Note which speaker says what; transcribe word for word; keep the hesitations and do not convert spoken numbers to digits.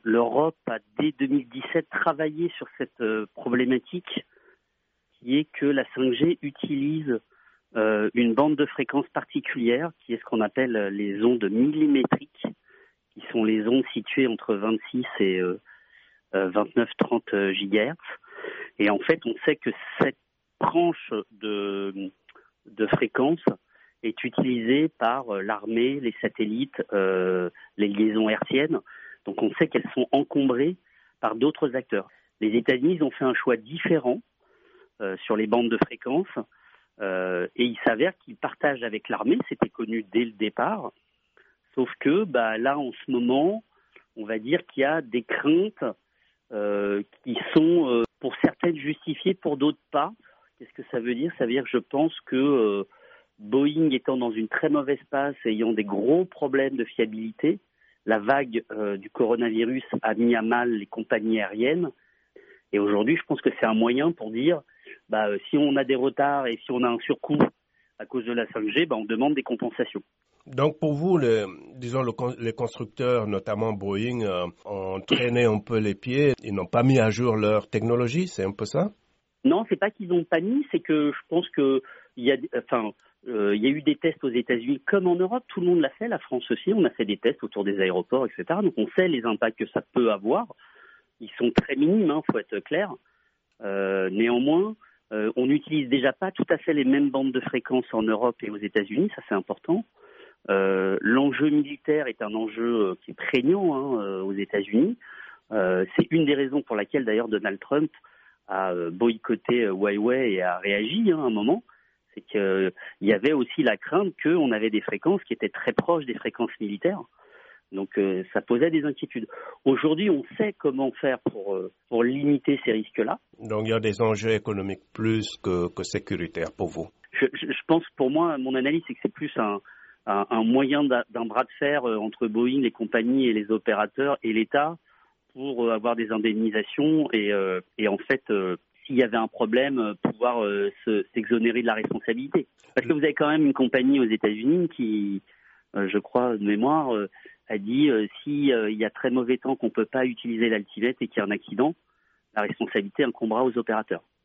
Speaker 1: L'Europe a dès deux mille dix-sept travaillé sur cette euh, problématique qui est que la cinq G utilise euh, une bande de fréquence particulière qui est ce qu'on appelle les ondes millimétriques, qui sont les ondes situées entre vingt-six et euh, vingt-neuf trente gigahertz. Et en fait, on sait que cette tranche de, de fréquence est utilisée par l'armée, les satellites, euh, les liaisons hertziennes. Donc on sait qu'elles sont encombrées par d'autres acteurs. Les États-Unis ils ont fait un choix différent euh, sur les bandes de fréquence euh, et il s'avère qu'ils partagent avec l'armée, c'était connu dès le départ, sauf que bah, là en ce moment, on va dire qu'il y a des craintes euh, qui sont euh, pour certaines justifiées, pour d'autres pas. Qu'est-ce que ça veut dire ? Ça veut dire que je pense que euh, Boeing étant dans une très mauvaise passe, ayant des gros problèmes de fiabilité, la vague euh, du coronavirus a mis à mal les compagnies aériennes. Et aujourd'hui, je pense que c'est un moyen pour dire, bah, euh, si on a des retards et si on a un surcoût à cause de la cinq G, bah, on demande des compensations.
Speaker 2: Donc pour vous, le, disons le, les constructeurs, notamment Boeing, euh, ont traîné un peu les pieds. Ils n'ont pas mis à jour leur technologie, c'est un peu ça ?
Speaker 1: Non, c'est pas qu'ils n'ont pas mis, c'est que je pense que il y a, enfin, euh, il y a eu des tests aux États-Unis comme en Europe. Tout le monde l'a fait, la France aussi. On a fait des tests autour des aéroports, et cetera. Donc on sait les impacts que ça peut avoir. Ils sont très minimes, hein, faut être clair. Euh, néanmoins, euh, on n'utilise déjà pas tout à fait les mêmes bandes de fréquences en Europe et aux États-Unis. Ça, c'est important. Euh, l'enjeu militaire est un enjeu qui est prégnant hein, euh, aux États-Unis. Euh, c'est une des raisons pour laquelle d'ailleurs Donald Trump a boycotté Huawei et a réagi hein, à un moment. C'est qu'il euh, y avait aussi la crainte qu'on avait des fréquences qui étaient très proches des fréquences militaires. Donc euh, ça posait des inquiétudes. Aujourd'hui, on sait comment faire pour, euh, pour limiter ces risques-là.
Speaker 2: Donc il y a des enjeux économiques plus que, que sécuritaires pour vous.
Speaker 1: Je, je, je pense, pour moi, mon analyse, c'est que c'est plus un, un, un moyen d'un, d'un bras de fer euh, entre Boeing, les compagnies et les opérateurs et l'État pour euh, avoir des indemnisations et, euh, et en fait, euh, s'il y avait un problème, euh, pouvoir euh, se, s'exonérer de la responsabilité. Parce que vous avez quand même une compagnie aux États-Unis qui, euh, je crois de mémoire, euh, a dit euh, si euh, il y a très mauvais temps qu'on ne peut pas utiliser l'Altivette et qu'il y a un accident, la responsabilité incombera aux opérateurs.